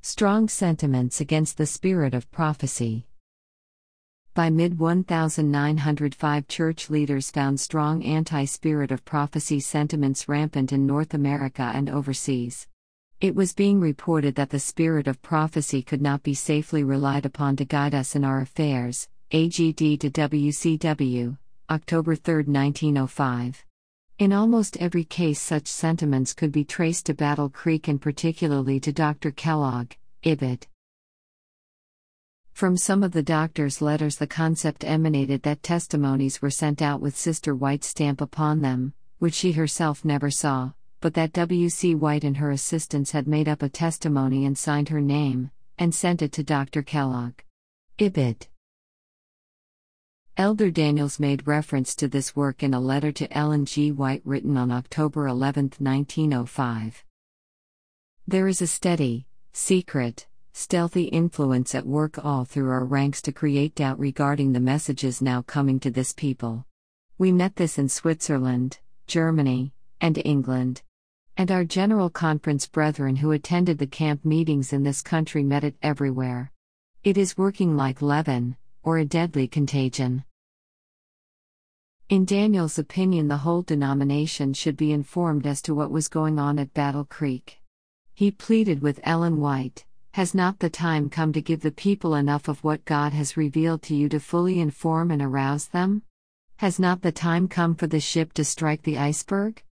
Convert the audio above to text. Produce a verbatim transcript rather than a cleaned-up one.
Strong sentiments against the spirit of prophecy. By mid nineteen oh five, church leaders found strong anti-spirit of prophecy sentiments rampant in North America and overseas. It was being reported that the spirit of prophecy could not be safely relied upon to guide us in our affairs. A G D to W C W, October third, nineteen oh five. In almost every case, such sentiments could be traced to Battle Creek and particularly to Doctor Kellogg, Ibid. From some of the doctor's letters, the concept emanated that testimonies were sent out with Sister White's stamp upon them, which she herself never saw, but that W C White and her assistants had made up a testimony and signed her name, and sent it to Doctor Kellogg. Ibid. Elder Daniels made reference to this work in a letter to Ellen G. White written on October eleventh, nineteen oh five. There is a steady, secret, stealthy influence at work all through our ranks to create doubt regarding the messages now coming to this people. We met this in Switzerland, Germany, and England. And our General Conference brethren who attended the camp meetings in this country met it everywhere. It is working like leaven, or a deadly contagion. In Daniel's opinion, the whole denomination should be informed as to what was going on at Battle Creek. He pleaded with Ellen White, "Has not the time come to give the people enough of what God has revealed to you to fully inform and arouse them? Has not the time come for the ship to strike the iceberg?"